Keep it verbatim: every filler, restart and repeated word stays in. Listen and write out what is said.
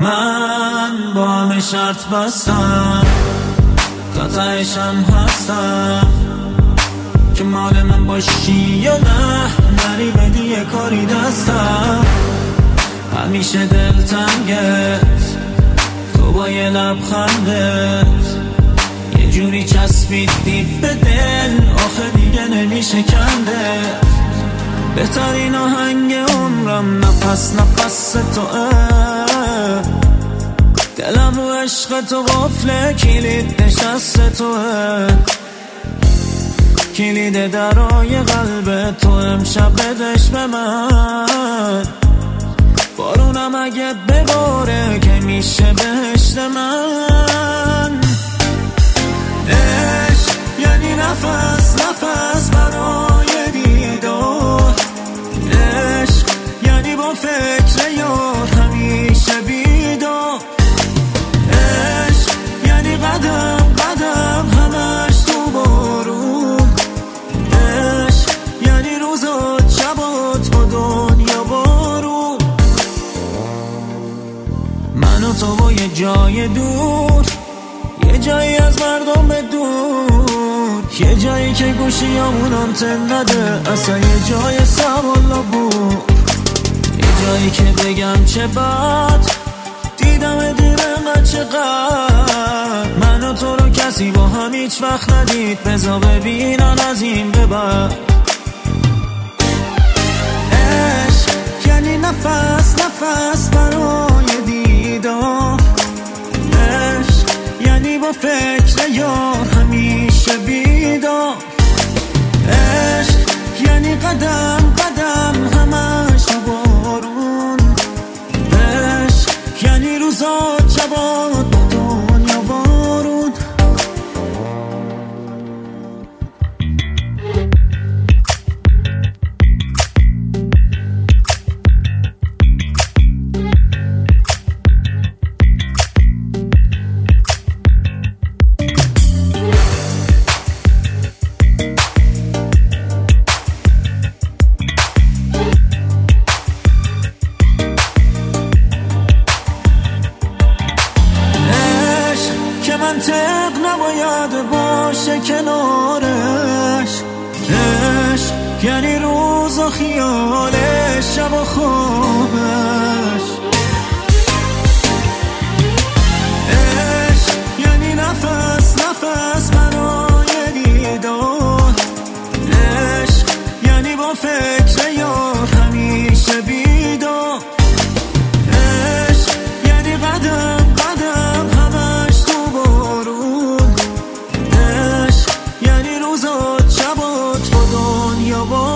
من با همه شرط بستم، تا تهشم هستم که مال من باشی یا نه، نری بدی یه کاری دستم. همیشه دلتنگت تو با یه لبخندت یه جوری چسبیدی به دل، آخه دیگه نمیشه کندت. بهترین آهنگ عمرم نفس نفس توه، دلم رو عشق تو قفله، کلید نشست توه، کلید درای قلب تو امشب بدش به من. بارونم اگه بباره که میشه بهشت من. عشق یعنی نفس نفس برای دیدار، عشق یعنی با فکر یار همیشه بیدار، عشق یعنی قدم قدم همش تو بارون، عشق یعنی روزات شبات با دنیا بارون. من و تو با یه جای دور، یه جایی از مردم به دور، یه جایی که گوشی همون آنتن نده، اصلا یه جای سوالا بود، یه جایی که بگم چه بد دیدم دیرم چقدر. من و تو رو کسی با هم هیچ وقت ندید، بذار ببینن از این به بعد. عشق یعنی نفس نفس برای دیدار، عشق یعنی با فکر یار همیشه بیدار، عشق یعنی قدم قدم همش بارون، عشق یعنی روزات شبات با دنیا بارون. منطق نباید باشه کنارش، عشق یعنی روز و خیالش شب و خوابش، عشق یعنی نفس نفس برای دیدار، عشق یعنی با فکر یار همیشه بیدار، عشق یعنی قدم قدم همش تو بارون، عشق یعنی روزات شبات با دنیا بارون.